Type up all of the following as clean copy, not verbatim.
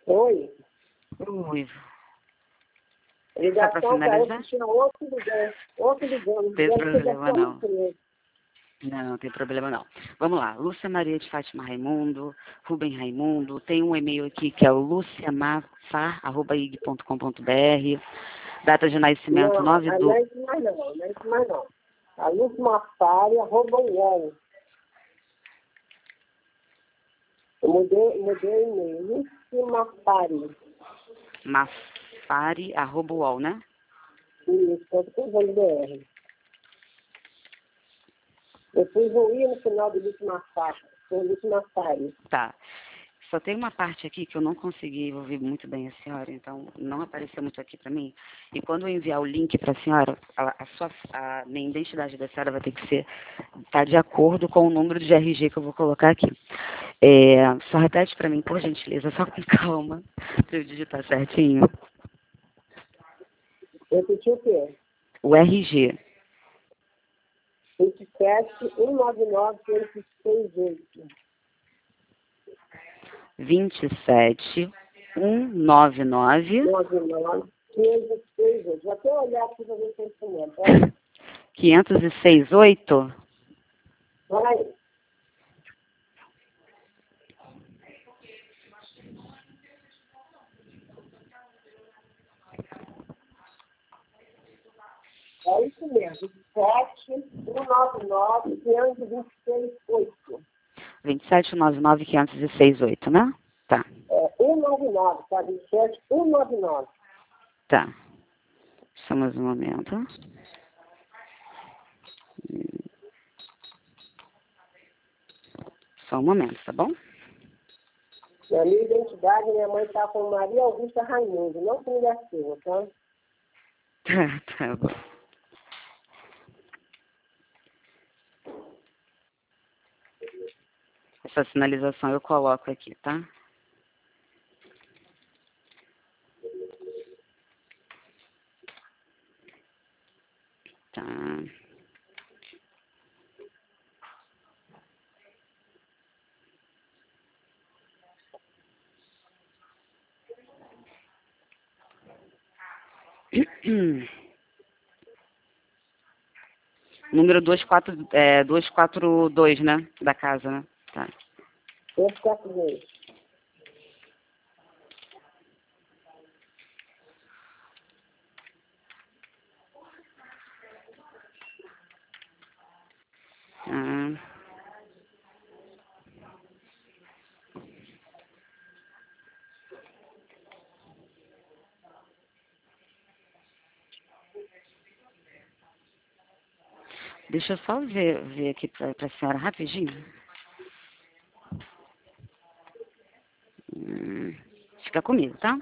Oi. Oi. Só para Ligação, cara, finalizar? eu tinha outro ligando. Tem Deve ser da problema sua não. empresa. Não tem problema não. Vamos lá. Lúcia Maria de Fátima Raimundo, Rubem Raimundo. Tem um e-mail aqui que é o luciamafar@ig.com.br. Data de nascimento Não, 9 não é isso mais não, não é isso mais não. A Lúcia Mafari, @UOL. Eu mudei o e-mail. Lúcia Mafari. Mafari@UOL, né? Isso, .com.br. Eu pus o I no final do Lúcia Mafari. Foi Lúcia Mafari. Tá. Só tem uma parte aqui que eu não consegui ouvir muito bem a senhora, então não apareceu muito aqui para mim. E quando eu enviar o link para a senhora, a minha identidade da senhora vai ter que tá de acordo com o número de RG que eu vou colocar aqui. Só repete para mim, por gentileza, só com calma, para eu digitar certinho. Repetiu o quê? O RG. 27 199 568. 27199 568. Já até olhar aqui para ver se é isso mesmo. Olha. 5068. Vai. É isso mesmo. 27 199 568. 2799568, né? Tá. 199, tá? 27 199. Tá. Só mais um momento. Só um momento, tá bom? Na minha identidade, minha mãe está com Maria Augusta Raimundo, não com mulher sua, tá? Tá bom. Essa sinalização eu coloco aqui, tá? Tá. Número 242, né? Da casa, né? Tá. 242. Tá. Deixa eu só ver aqui pra senhora rapidinho. Fica comigo, tá?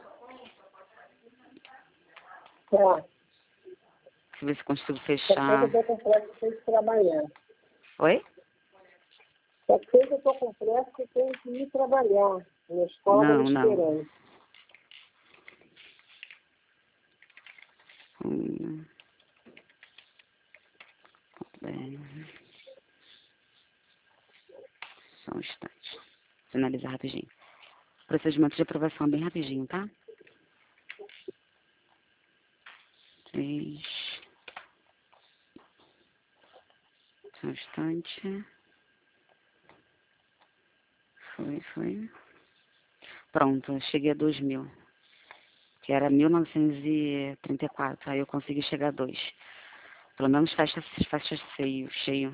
Tá. Deixa eu ver se consigo Só que fechar. eu estou com pressa que tenho que trabalhar. Oi? Só que eu estou com pressa que tenho que ir trabalhar. Na escola tá me Não. esperando. Bem. Só um instante. Finalizar rapidinho. Procedimento de aprovação bem rapidinho, tá? 3. Só um instante. Foi. Pronto, cheguei a 2.000. Que era 1934. Aí eu consegui chegar a 2. Pelo menos faixa cheio.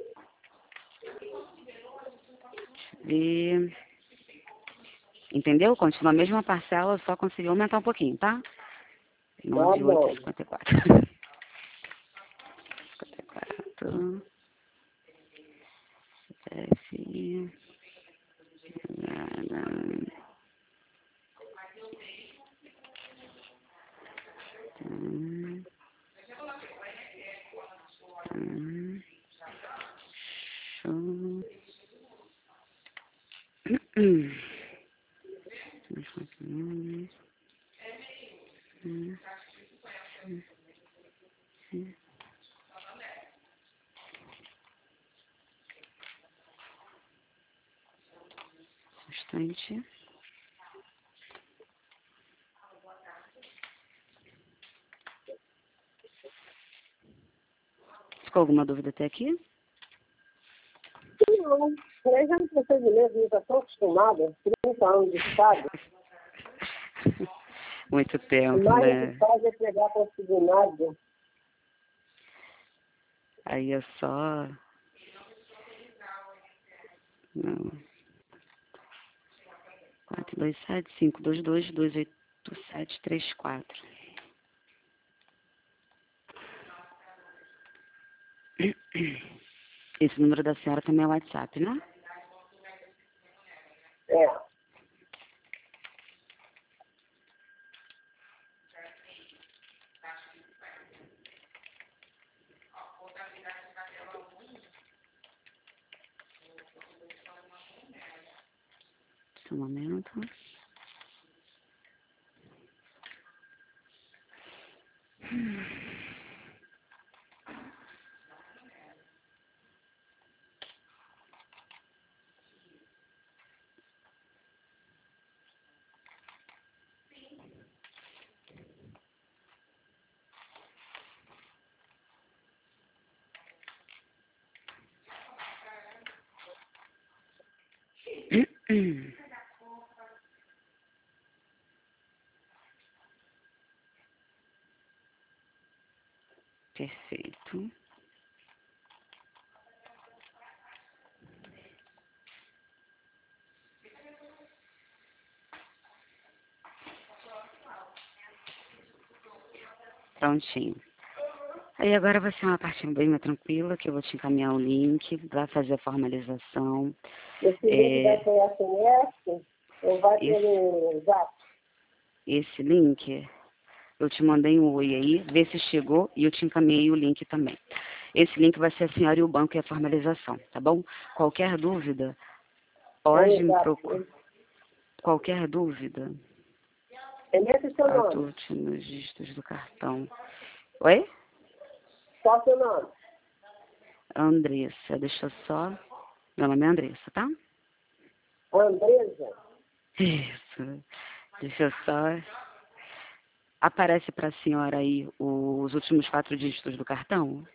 E... Entendeu? Continua a mesma parcela, só consegui aumentar um pouquinho, tá? Tá bom. 98,54. 54. CPF. Show. Instante. ficou alguma dúvida até aqui? Não, eu já no procedimento, eu já estou acostumada, 30 anos de estado. Muito O tempo, mais né? que faz é pegar consignado. Aí é só... Não. 427-522-28734. Esse número da senhora também é WhatsApp, né? É. Só um momento. Perfeito. Prontinho. Aí agora vai ser uma parte bem mais tranquila, que eu vou te encaminhar o link, vai fazer a formalização. Esse link vai ter SMS ou vai pelo Zap? Esse link, eu te mandei um oi aí, vê se chegou e eu te encaminhei o link também. Esse link vai ser a senhora e o banco e a formalização, tá bom? Qualquer dúvida, pode me procurar. Qualquer dúvida, É nesse seu quatro nome? últimos dígitos do cartão. Oi? Qual o seu nome? Andressa, deixa eu só... Meu nome é Andressa, tá? Andresa? Isso. Deixa eu só... Aparece para a senhora aí os últimos 4 dígitos do cartão?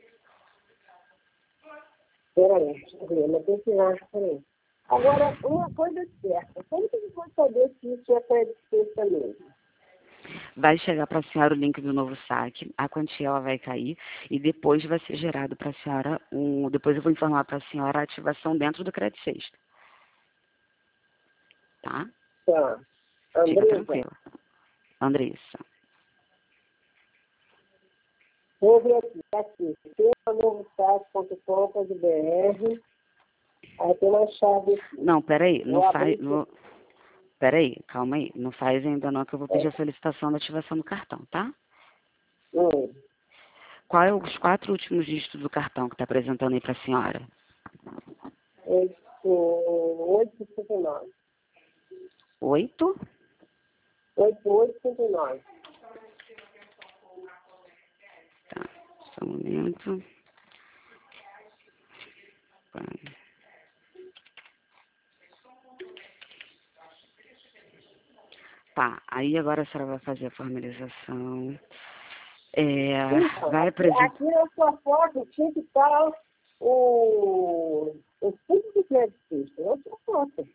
Peraí, deixa eu ver, não tem que achar, peraí. Agora, uma coisa é certa, como que a gente vai saber se isso é creditista mesmo? Vai chegar para a senhora o link do novo saque, a quantia ela vai cair e depois vai ser gerado para a senhora depois eu vou informar para a senhora a ativação dentro do Credit Sexta. Tá? Tá. Fica Andresa? tranquila. Andressa. Vou ver aqui, tá aqui. novosite.com.br. Aí tem uma chave aqui. Não, peraí, não Vou faz... abrir Peraí, calma aí. Não faz ainda não que eu vou pedir a solicitação da ativação do cartão, tá? Qual é os 4 últimos dígitos do cartão que está apresentando aí para a senhora? 8859. 8? 8859. Tá, só um momento. Tá, aí agora a senhora vai fazer a formalização. Então, Vai apresentar... aqui na sua foto tinha que estar o tipo de crédito, na sua foto.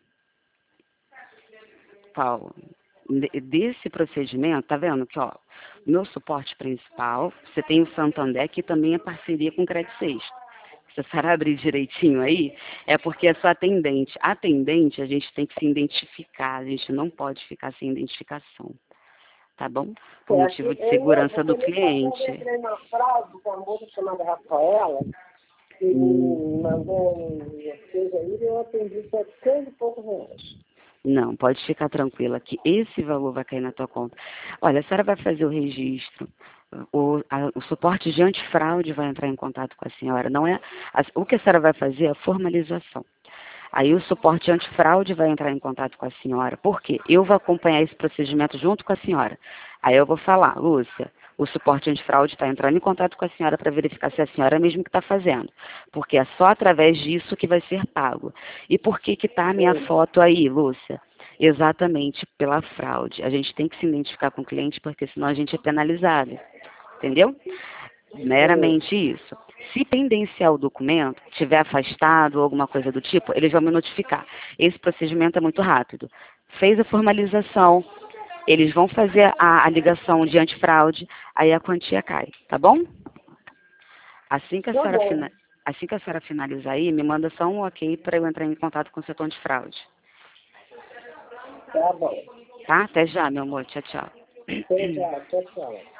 Paulo, desse procedimento, tá vendo que, ó, meu suporte principal, você tem o Santander, que também é parceria com o Credit Sexta. Se a senhora abrir direitinho aí, é porque é só atendente. Atendente, a gente tem que se identificar, a gente não pode ficar sem identificação, tá bom? Por motivo de segurança do cliente. Eu entrei na fraude com uma moça chamada Rafaela, que me mandou coisa aí, e eu atendi R$700 e poucos reais. Não, pode ficar tranquila que esse valor vai cair na tua conta. Olha, a senhora vai fazer o registro, o suporte de antifraude vai entrar em contato com a senhora. Não é, o que a senhora vai fazer é a formalização. Aí o suporte antifraude vai entrar em contato com a senhora. Por quê? Eu vou acompanhar esse procedimento junto com a senhora. Aí eu vou falar, Lúcia, o suporte antifraude está entrando em contato com a senhora para verificar se é a senhora mesmo que está fazendo. Porque é só através disso que vai ser pago. E por que está a minha foto aí, Lúcia? Exatamente pela fraude. A gente tem que se identificar com o cliente, porque senão a gente é penalizado. Entendeu? Meramente isso. Se pendenciar o documento, tiver afastado ou alguma coisa do tipo, eles vão me notificar. Esse procedimento é muito rápido. Fez a formalização, eles vão fazer a ligação de antifraude, aí a quantia cai, tá bom? Assim que a Tá senhora, bom. assim que a senhora finalizar aí, me manda só um ok para eu entrar em contato com o setor antifraude. Tá bom. Tá? Até já, meu amor. Tchau, tchau. Até já. Tchau, tchau.